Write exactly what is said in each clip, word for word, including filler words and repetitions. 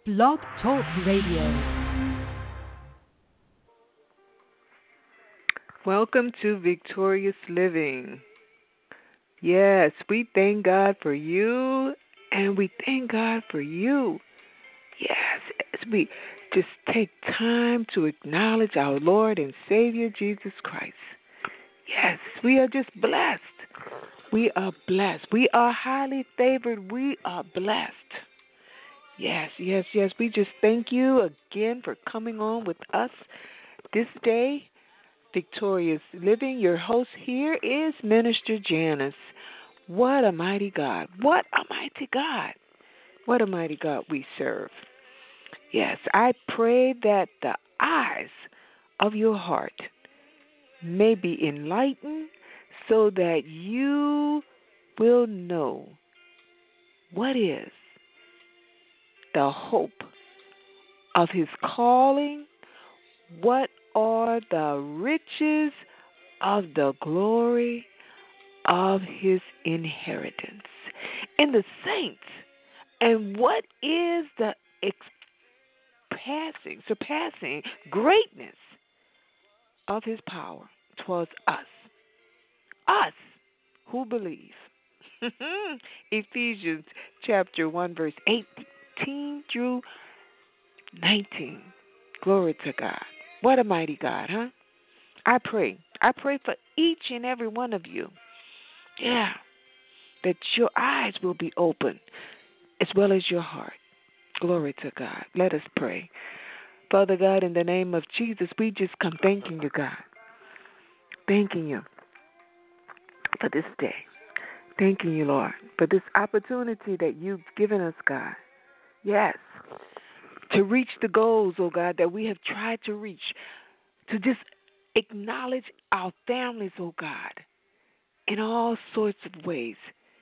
Blog Talk Radio. Welcome to Victorious Living. Yes, we thank God for you, and we thank God for you. Yes, as we just take time to acknowledge our Lord and Savior Jesus Christ. Yes, we are just blessed. We are blessed. We are highly favored. We are blessed. Yes, yes, yes. We just thank you again for coming on with us this day. Victorious Living. Your host here is Minister Janice. What a mighty God. What a mighty God. What a mighty God we serve. Yes, I pray that the eyes of your heart may be enlightened so that you will know what is the hope of his calling, what are the riches of the glory of his inheritance in the saints, and what is the expassing, surpassing greatness of his power towards us, us who believe. Ephesians chapter one, verse eighteen through nineteen. Glory to God. What a mighty God, huh? I pray. I pray for each and every one of you. Yeah. That your eyes will be open as well as your heart. Glory to God. Let us pray. Father God, in the name of Jesus, we just come thanking you, God. Thanking you for this day. Thanking you, Lord, for this opportunity that you've given us, God. Yes. To reach the goals, oh God, that we have tried to reach. To just acknowledge our families, oh God, in all sorts of ways.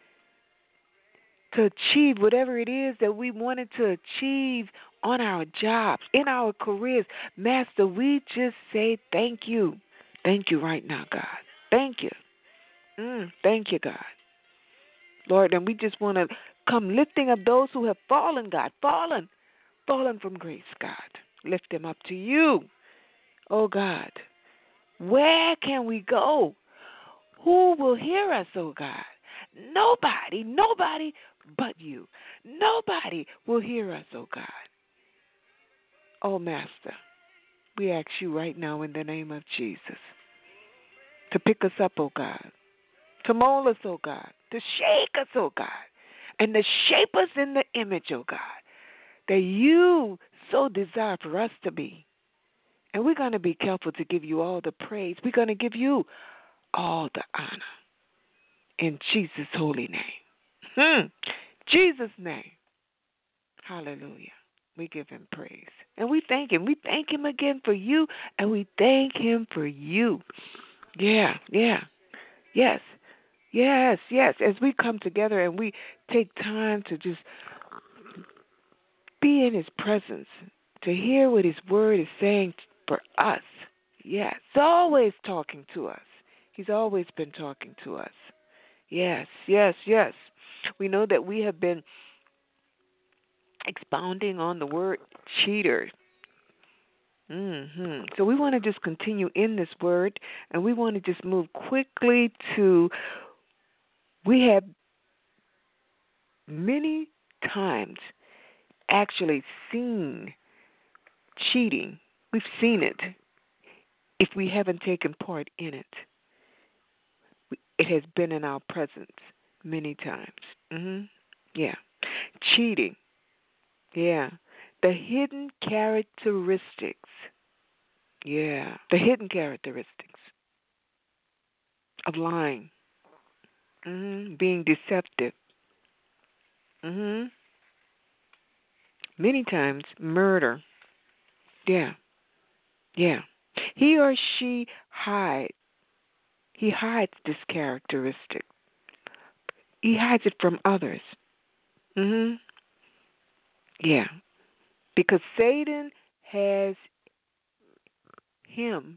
To achieve whatever it is that we wanted to achieve on our jobs, in our careers. Master, we just say thank you. Thank you right now, God. Thank you. Mm, thank you, God. Lord, and we just want to come lifting up those who have fallen, God, fallen, fallen from grace, God. Lift them up to you, oh God. Where can we go? Who will hear us, oh God? Nobody, nobody but you. Nobody will hear us, oh God. Oh, Master, we ask you right now in the name of Jesus to pick us up, oh God, to mold us, oh God, to shake us, oh God, and to shape us in the image, oh God, that you so desire for us to be. And we're going to be careful to give you all the praise. We're going to give you all the honor in Jesus' holy name. Hmm. Jesus' name. Hallelujah. We give him praise. And we thank him. We thank him again for you, and we thank him for you. Yeah, yeah. Yes, yes, yes. As we come together and we take time to just be in his presence, to hear what his word is saying for us. Yes, he's always talking to us. He's always been talking to us. Yes, yes, yes. We know that we have been expounding on the word cheater. Mm-hmm. So we want to just continue in this word, and we want to just move quickly to, we have many times actually seen cheating. We've seen it if we haven't taken part in it. It has been in our presence many times. Mm-hmm. Yeah. Cheating. Yeah. The hidden characteristics. Yeah. The hidden characteristics of lying. Mm-hmm. Being deceptive. Mm-hmm. Many times, murder. Yeah. Yeah. He or she hides. He hides this characteristic. He hides it from others. Mm-hmm. Yeah. Because Satan has him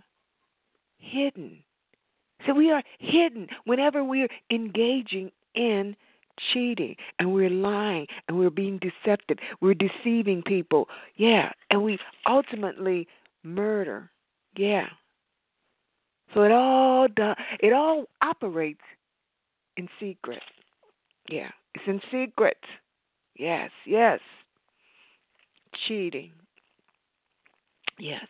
hidden. So we are hidden whenever we're engaging in cheating and we're lying and we're being deceptive. We're deceiving people. Yeah. And we ultimately murder. Yeah. So it all does, it all operates in secret. Yeah. It's in secret. Yes, yes. Cheating. Yes.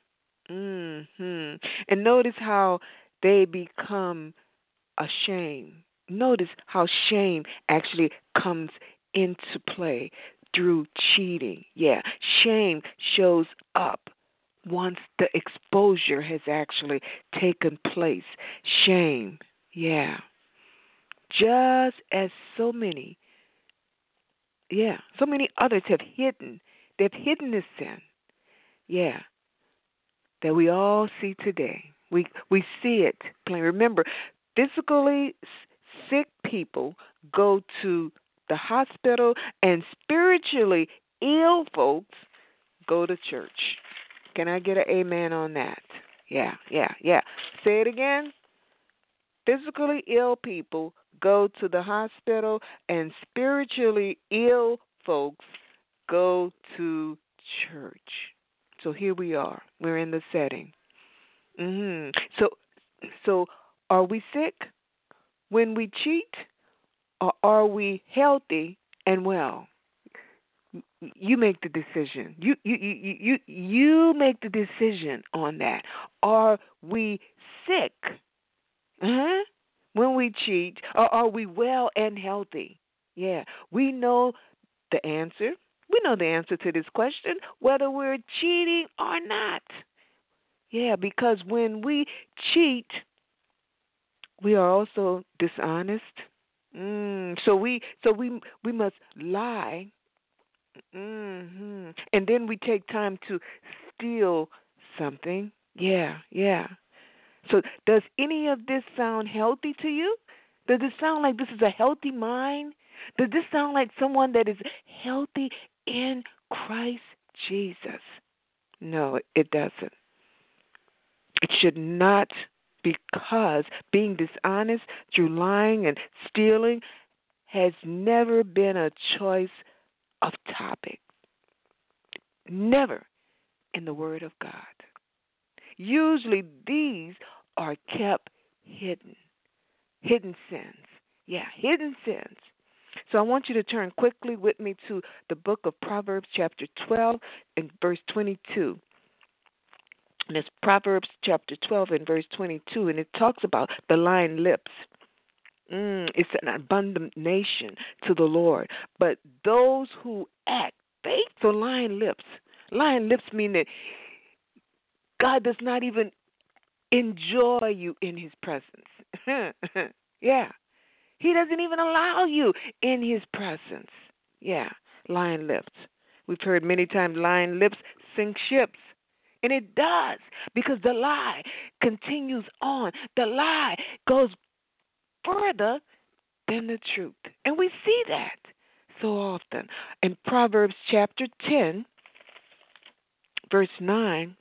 Mhm. And notice how they become ashamed. Notice how shame actually comes into play through cheating. Yeah, shame shows up once the exposure has actually taken place. Shame, yeah. Just as so many, yeah, so many others have hidden, they've hidden this sin. Yeah, that we all see today. We we see it plain. Remember, physically sick people go to the hospital, and spiritually ill folks go to church. Can I get an amen on that? Yeah, yeah, yeah. Say it again. Physically ill people go to the hospital, and spiritually ill folks go to church. So here we are. We're in the setting. Mhm. So, so are we sick when we cheat, or are we healthy and well? You make the decision. You you you you you make the decision on that. Are we sick? Uh-huh. When we cheat, or are we well and healthy? Yeah, we know the answer. We know the answer to this question, whether we're cheating or not. Yeah, because when we cheat, we are also dishonest. Mm, so we so we we must lie. Hmm. And then we take time to steal something. Yeah, yeah. So does any of this sound healthy to you? Does it sound like this is a healthy mind? Does this sound like someone that is healthy in Christ Jesus? No, it doesn't. It should not, because being dishonest through lying and stealing has never been a choice of topic. Never in the Word of God. Usually these are kept hidden. Hidden sins. Yeah, hidden sins. So I want you to turn quickly with me to the book of Proverbs chapter twelve and verse twenty-two. And it's Proverbs chapter twelve and verse twenty-two, and it talks about the lying lips. Mm, it's an abomination to the Lord. But those who act faithful, lying lips. Lying lips mean that God does not even enjoy you in His presence. Yeah. He doesn't even allow you in His presence. Yeah. Lying lips. We've heard many times lying lips sink ships. And it does, because the lie continues on. The lie goes further than the truth. And we see that so often. In Proverbs chapter ten, verse nine,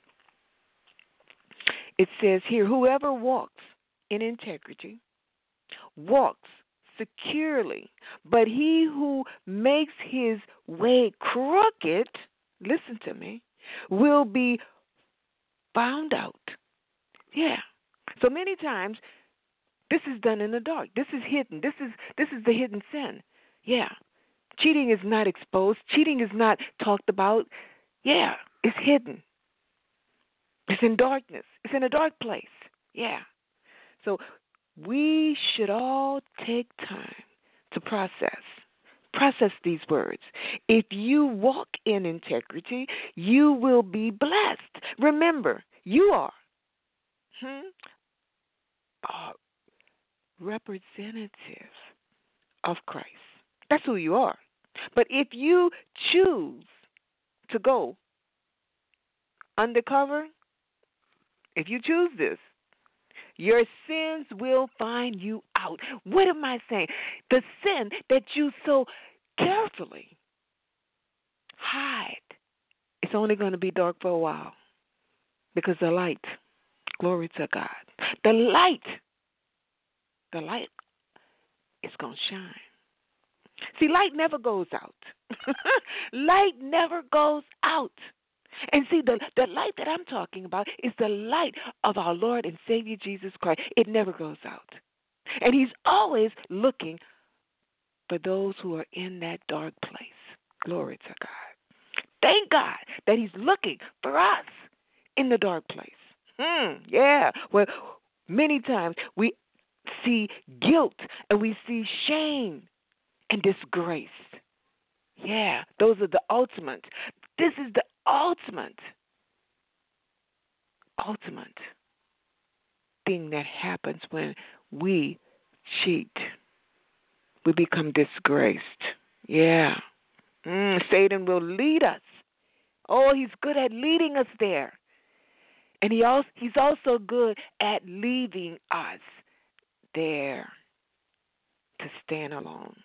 it says here, whoever walks in integrity walks securely, but he who makes his way crooked, listen to me, will be found out. Yeah. So many times this is done in the dark. This is hidden. This is this is the hidden sin. Yeah. Cheating is not exposed. Cheating is not talked about. Yeah, it's hidden. It's in darkness. It's in a dark place. Yeah. So we should all take time to process. Process these words. If you walk in integrity, you will be blessed. Remember, you are hmm, a representative of Christ. That's who you are. But if you choose to go undercover, if you choose this, your sins will find you out. What am I saying? The sin that you so carefully hide, it's only going to be dark for a while, because the light, glory to God, the light, the light is going to shine. See, light never goes out. Light never goes out. And see, the, the light that I'm talking about is the light of our Lord and Savior Jesus Christ. It never goes out. And he's always looking for those who are in that dark place. Glory to God. Thank God that he's looking for us in the dark place. Hmm, yeah. Well, many times we see guilt and we see shame and disgrace. Yeah, those are the ultimate. This is the ultimate, ultimate thing that happens when we cheat. We become disgraced. Yeah. Mm, Satan will lead us. Oh, he's good at leading us there. And he also, he's also good at leaving us there to stand alone.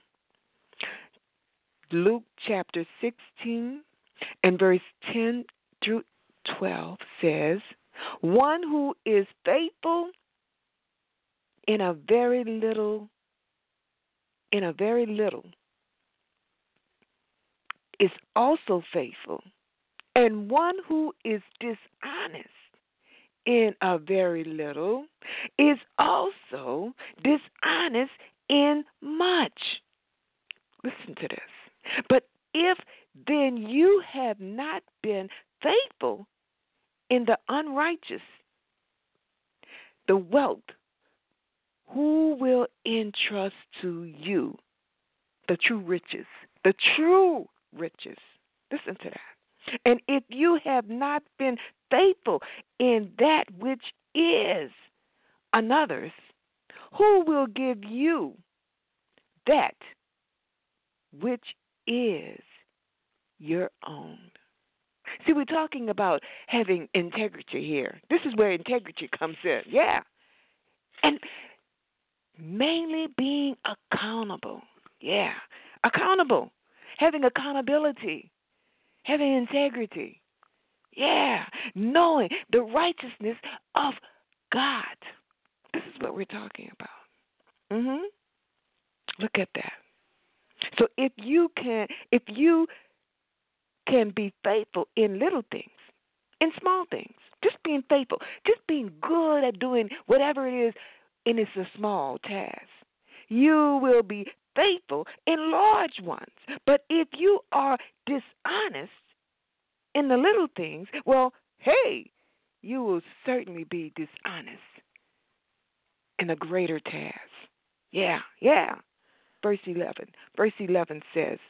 Luke chapter sixteen and verse ten through twelve says, one who is faithful in a very little, in a very little, is also faithful, and one who is dishonest in a very little is also dishonest in much. Listen to this. But if then you have not been faithful in the unrighteous, the wealth, who will entrust to you the true riches, the true riches? Listen to that. And if you have not been faithful in that which is another's, who will give you that which is your own? See, we're talking about having integrity here. This is where integrity comes in. Yeah. And mainly being accountable. Yeah. Accountable. Having accountability. Having integrity. Yeah. Knowing the righteousness of God. This is what we're talking about. Mhm. Look at that. So if you can if you can be faithful in little things, in small things, just being faithful, just being good at doing whatever it is, and it's a small task, you will be faithful in large ones. But if you are dishonest in the little things, well, hey, you will certainly be dishonest in a greater task. Yeah, yeah. Verse eleven. Verse eleven says,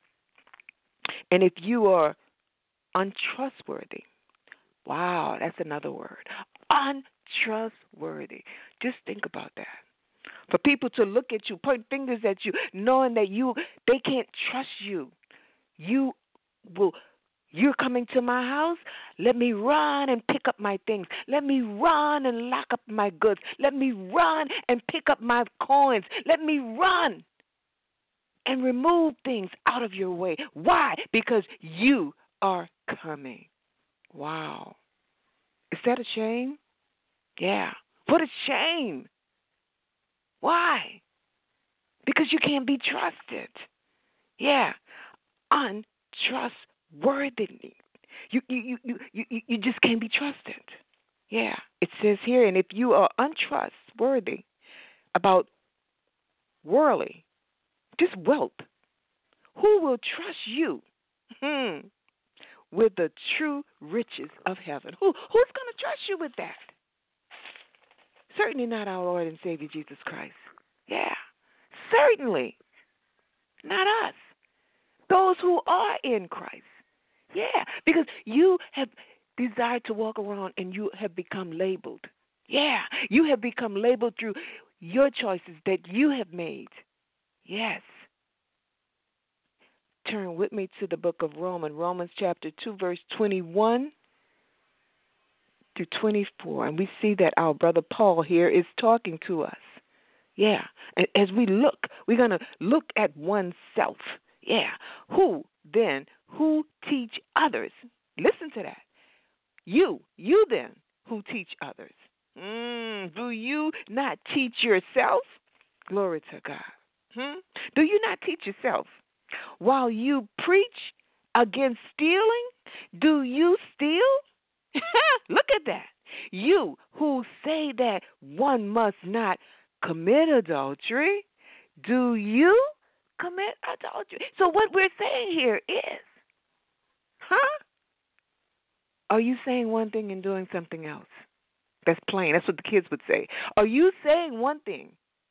and if you are untrustworthy, wow, that's another word. Untrustworthy. Just think about that. For people to look at you, point fingers at you, knowing that you they can't trust you. You will You're coming to my house? Let me run and pick up my things. Let me run and lock up my goods. Let me run and pick up my coins. Let me run and remove things out of your way. Why? Because you are coming. Wow. Is that a shame? Yeah. What a shame. Why? Because you can't be trusted. Yeah. Untrustworthy. You you you you you you just can't be trusted. Yeah. It says here, and if you are untrustworthy about worldly, just wealth, who will trust you hmm, with the true riches of heaven? Who who's going to trust you with that? Certainly not our Lord and Savior Jesus Christ. Yeah, certainly not us. Those who are in Christ. Yeah, because you have desired to walk around and you have become labeled. Yeah, you have become labeled through your choices that you have made. Yes. Turn with me to the book of Romans, Romans chapter two, verse twenty-one through twenty-four. And we see that our brother Paul here is talking to us. Yeah. And as we look, we're going to look at oneself. Yeah. Who then, who teach others? Listen to that. You, you then, who teach others. Mm, do you not teach yourself? Glory to God. Hmm? Do you not teach yourself? While you preach against stealing, do you steal? Look at that. You who say that one must not commit adultery, do you commit adultery? So what we're saying here is, huh? Are you saying one thing and doing something else? That's plain. That's what the kids would say. Are you saying one thing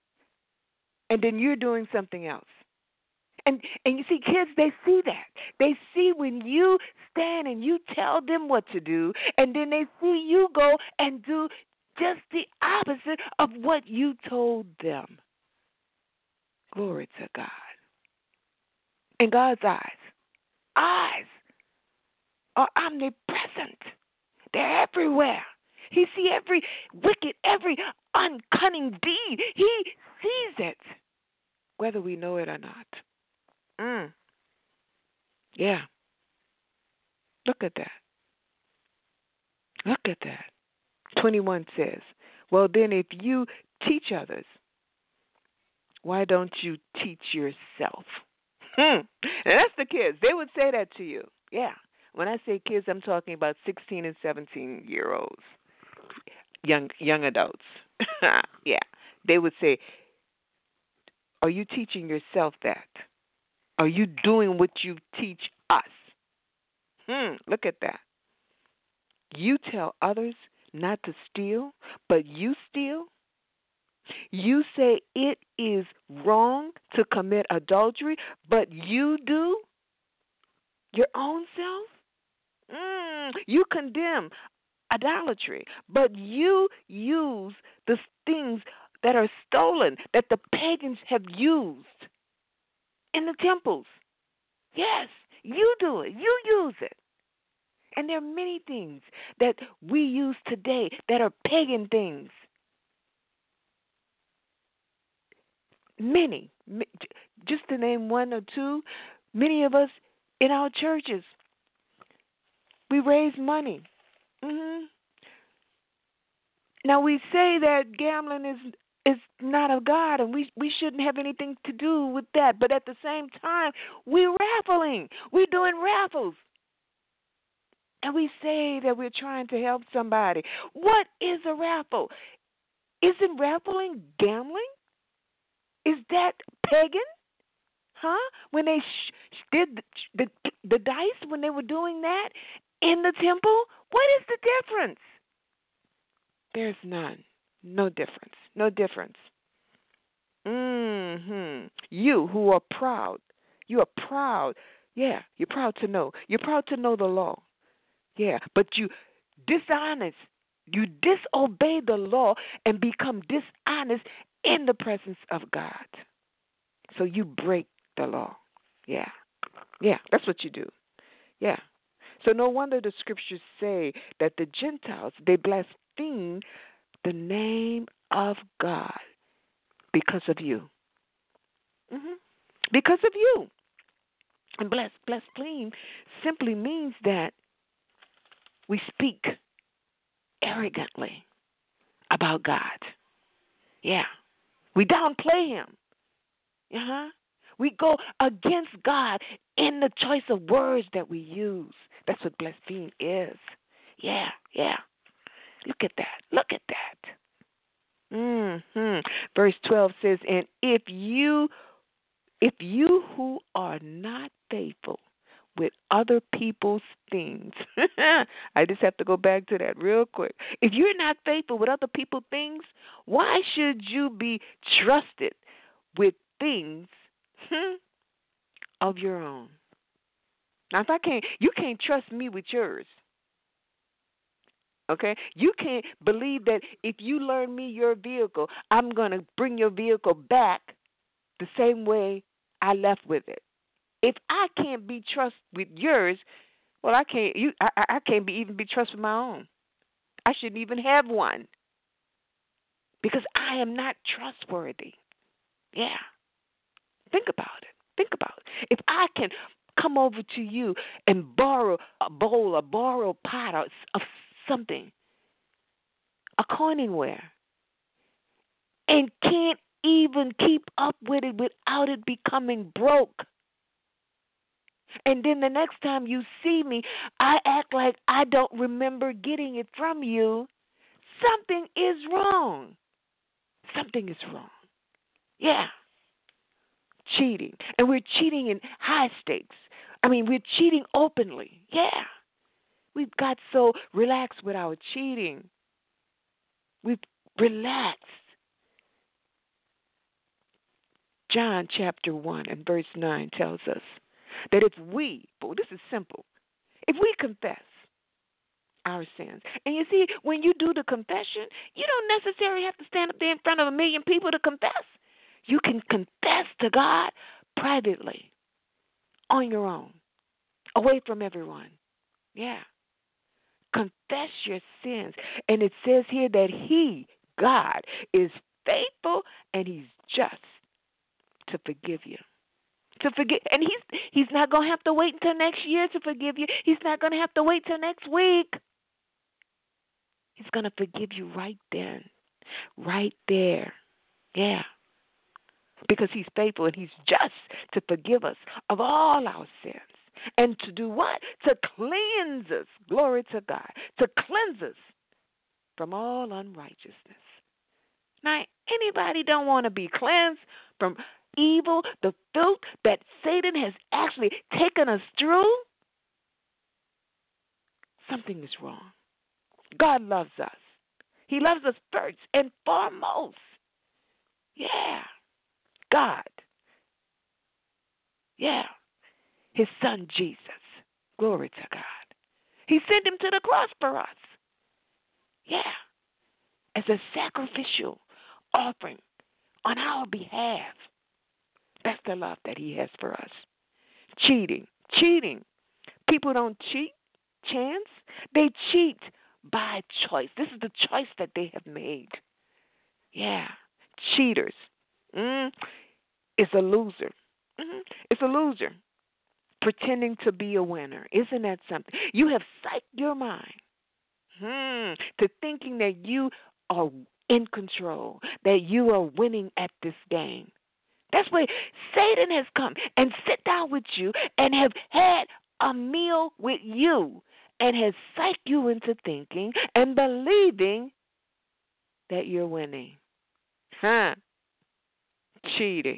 and then you're doing something else? And and you see, kids, they see that. They see when you stand and you tell them what to do, and then they see you go and do just the opposite of what you told them. Glory to God. In God's eyes, eyes are omnipresent. They're everywhere. He sees every wicked, every uncunning deed. He sees it, whether we know it or not. Mm. Yeah. Look at that. Look at that. twenty-one says, well, then if you teach others, why don't you teach yourself? Hmm. And that's the kids. They would say that to you. Yeah. When I say kids, I'm talking about sixteen and seventeen-year-olds, young young adults. Yeah. They would say, are you teaching yourself that? Are you doing what you teach us? Hmm, look at that. You tell others not to steal, but you steal? You say it is wrong to commit adultery, but you do your own self? Mm, you condemn idolatry, but you use the things that are stolen, that the pagans have used in the temples. Yes, you do it. You use it. And there are many things that we use today that are pagan things. Many. Just to name one or two, many of us in our churches, we raise money. Mm-hmm. Now, we say that gambling is is not of God, and we we shouldn't have anything to do with that. But at the same time, we're raffling. We're doing raffles. And we say that we're trying to help somebody. What is a raffle? Isn't raffling gambling? Is that pagan? Huh? When they sh- did the, the, the dice, when they were doing that in the temple, what is the difference? There's none. No difference. No difference. Mm-hmm. You who are proud, you are proud. Yeah, you're proud to know. You're proud to know the law. Yeah, but you dishonest. You disobey the law and become dishonest in the presence of God. So you break the law. Yeah. Yeah, that's what you do. Yeah. So no wonder the scriptures say that the Gentiles, they blaspheme the name of God because of you. Mm-hmm. Because of you. And blas- blaspheme simply means that we speak arrogantly about God. Yeah. We downplay him. Uh-huh. We go against God in the choice of words that we use. That's what blaspheme is. Yeah, yeah. Look at that. Look at that. Mm-hmm. Verse twelve says, and if you if you who are not faithful with other people's things. I just have to go back to that real quick. If you're not faithful with other people's things, why should you be trusted with things hmm, of your own? Now, if I can't, you can't trust me with yours. Okay? You can't believe that if you loan me your vehicle, I'm going to bring your vehicle back the same way I left with it. If I can't be trusted with yours, well, I can't. You, I, I can't be even be trusted with my own. I shouldn't even have one because I am not trustworthy. Yeah, think about it. Think about it. If I can come over to you and borrow a bowl or borrow a pot or, of something, a coiningware, and can't even keep up with it without it becoming broke. And then the next time you see me, I act like I don't remember getting it from you. Something is wrong. Something is wrong. Yeah. Cheating. And we're cheating in high stakes. I mean, we're cheating openly. Yeah. We've got so relaxed with our cheating. We've relaxed. John chapter one and verse nine tells us that if we, oh, this is simple, if we confess our sins, and you see, when you do the confession, you don't necessarily have to stand up there in front of a million people to confess. You can confess to God privately, on your own, away from everyone. Yeah. Confess your sins. And it says here that He, God, is faithful and He's just to forgive you. To forgive, and he's he's not going to have to wait until next year to forgive you. He's not going to have to wait till next week. He's going to forgive you right then, right there. Yeah. Because He's faithful and He's just to forgive us of all our sins. And to do what? To cleanse us. Glory to God. To cleanse us from all unrighteousness. Now, anybody don't want to be cleansed from evil, the filth that Satan has actually taken us through? Something is wrong. God loves us. He loves us first and foremost. Yeah. God. Yeah. His Son, Jesus. Glory to God. He sent Him to the cross for us. Yeah. As a sacrificial offering on our behalf. That's the love that He has for us. Cheating. Cheating. People don't cheat chance. They cheat by choice. This is the choice that they have made. Yeah. Cheaters. Mm. It's a loser. Mm-hmm. It's a loser. Pretending to be a winner. Isn't that something? You have psyched your mind hmm, to thinking that you are in control, that you are winning at this game. That's why Satan has come and sit down with you and have had a meal with you and has psyched you into thinking and believing that you're winning. Huh? Cheating.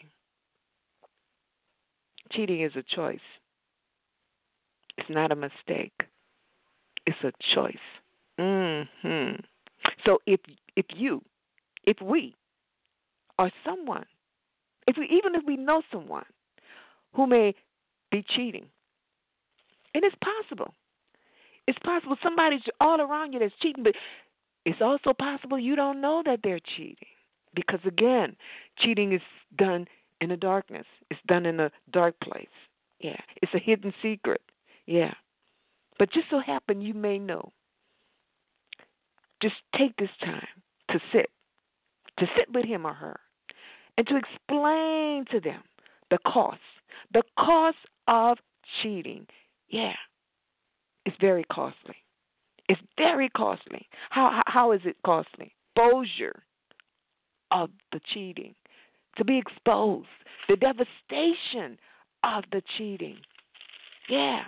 Cheating is a choice. It's not a mistake. It's a choice. Mm-hmm. So if if you, if we are someone, if we even if we know someone who may be cheating, and it's possible. It's possible somebody's all around you that's cheating, but it's also possible you don't know that they're cheating. Because again, cheating is done in the darkness. It's done in a dark place. Yeah. It's a hidden secret. Yeah. But just so happen you may know. Just take this time to sit, to sit with him or her, and to explain to them the cost, the cost of cheating. Yeah. It's very costly. It's very costly. How how is it costly? Exposure of the cheating, to be exposed, the devastation of the cheating. Yeah,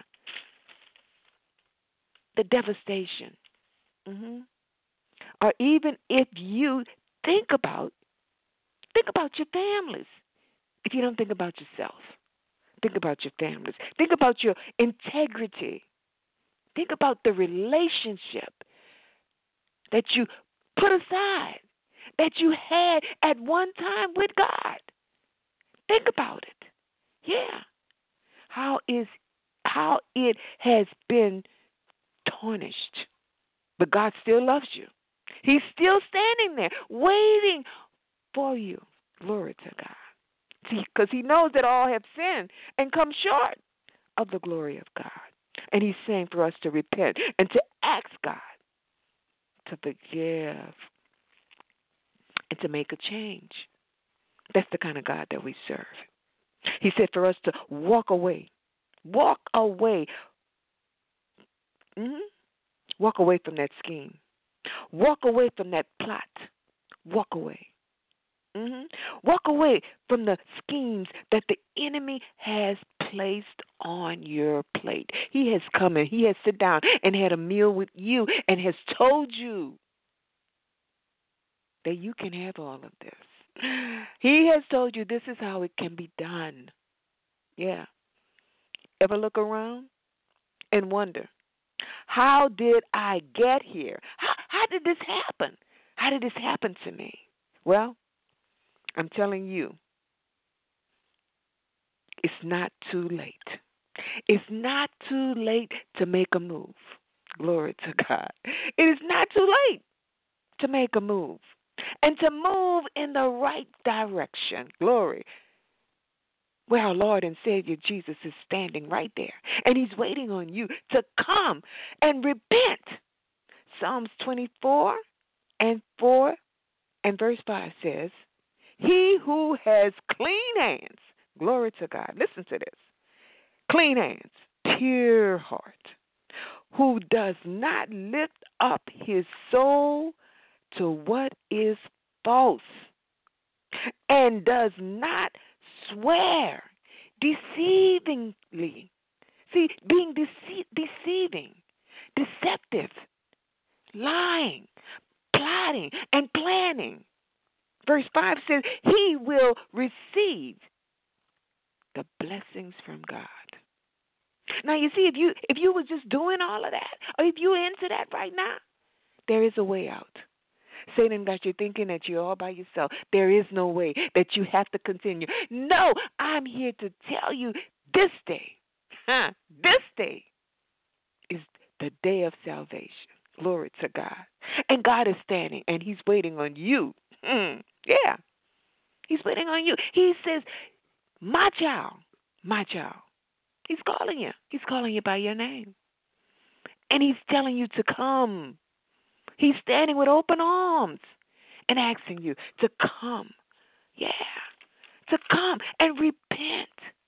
the devastation. Mm-hmm. Or even if you think about, think about your families. If you don't think about yourself, think about your families. Think about your integrity. Think about the relationship that you put aside, that you had at one time with God. Think about it. Yeah. How is how it has been tarnished. But God still loves you. He's still standing there waiting for you. Glory to God. See, because he knows that all have sinned and come short of the glory of God. And he's saying for us to repent and to ask God to forgive and to make a change. That's the kind of God that we serve. He said for us to walk away. Walk away. Mm-hmm. Walk away from that scheme. Walk away from that plot. Walk away. Mm-hmm. Walk away from the schemes that the enemy has placed on your plate. He has come and he has sit down and had a meal with you and has told you that you can have all of this. He has told you this is how it can be done. Yeah. Ever look around and wonder, how did I get here? How, how did this happen? How did this happen to me? Well, I'm telling you, it's not too late. It's not too late to make a move. Glory to God. It is not too late to make a move and to move in the right direction. Glory. Where our Lord and Savior Jesus is standing right there, and he's waiting on you to come and repent. Psalms twenty-four and four and verse five says, he who has clean hands, glory to God, listen to this, clean hands, pure heart, who does not lift up his soul to what is false, and does not swear deceivingly. See, being dece- deceiving, deceptive, lying, plotting, and planning. Verse five says, he will receive the blessings from God. Now, you see, if you if you were just doing all of that, or if you're into that right now, there is a way out. Satan got you thinking that you're all by yourself. There is no way, that you have to continue. No, I'm here to tell you this day, huh, this day is the day of salvation. Glory to God. And God is standing, and he's waiting on you. Mm, yeah, he's waiting on you. He says, my child, my child. He's calling you. He's calling you by your name. And he's telling you to come. He's standing with open arms and asking you to come. Yeah. To come and repent.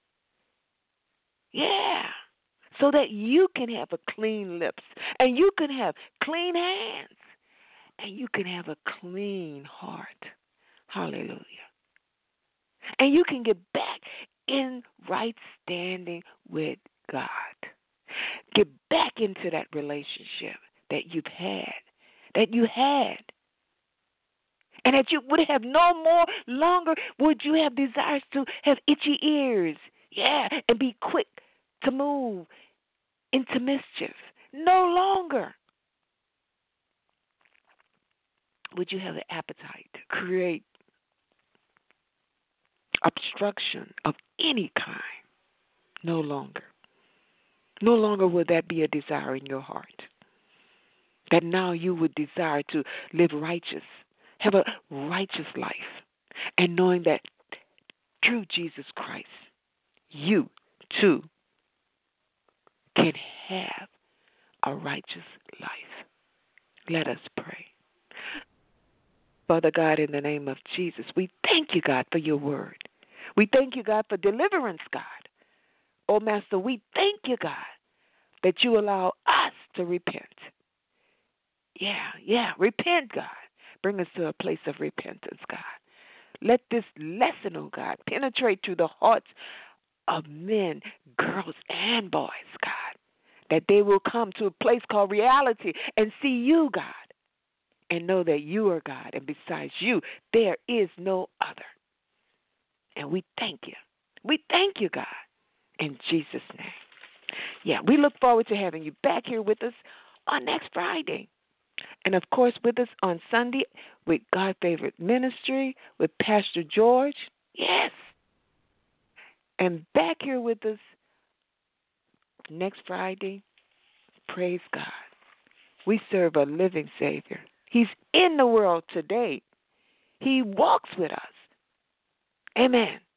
Yeah. So that you can have a clean lips and you can have clean hands and you can have a clean heart. Hallelujah. And you can get back in right standing with God. Get back into that relationship that you've had. That you had. And that you would have no more longer would you have desires to have itchy ears. Yeah, and be quick to move into mischief. No longer would you have an appetite to create obstruction of any kind. No longer. No longer will that be a desire in your heart. That now you would desire to live righteous, have a righteous life, and knowing that through Jesus Christ, you too can have a righteous life. Let us pray. Father God, in the name of Jesus, we thank you, God, for your word. We thank you, God, for deliverance, God. Oh, Master, we thank you, God, that you allow us to repent. Yeah, yeah, repent, God. Bring us to a place of repentance, God. Let this lesson, oh God, penetrate through the hearts of men, girls, and boys, God, that they will come to a place called reality and see you, God, and know that you are God, and besides you, there is no other. And we thank you. We thank you, God, in Jesus' name. Yeah, we look forward to having you back here with us on next Friday. And, of course, with us on Sunday with God Favorite Ministry, with Pastor George. Yes. And back here with us next Friday. Praise God. We serve a living Savior. He's in the world today. He walks with us. Amen.